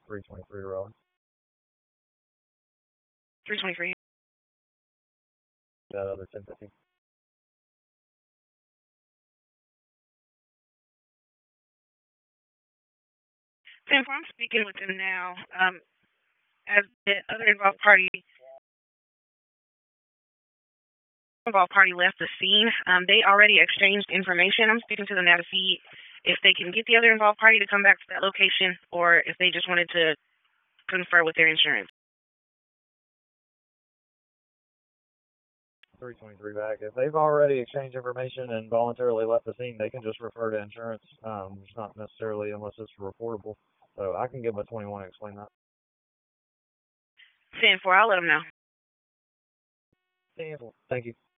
323 Raleigh. 323. That other 1050. Sam, I'm speaking with them now. As the other involved party left the scene, they already exchanged information. I'm speaking to them now to see if they can get the other involved party to come back to that location or if they just wanted to confer with their insurance. 323 back. If they've already exchanged information and voluntarily left the scene, they can just refer to insurance. It's not necessarily unless it's reportable. So I can give them a 21 and explain that. 10-4, I'll let them know. Thank you.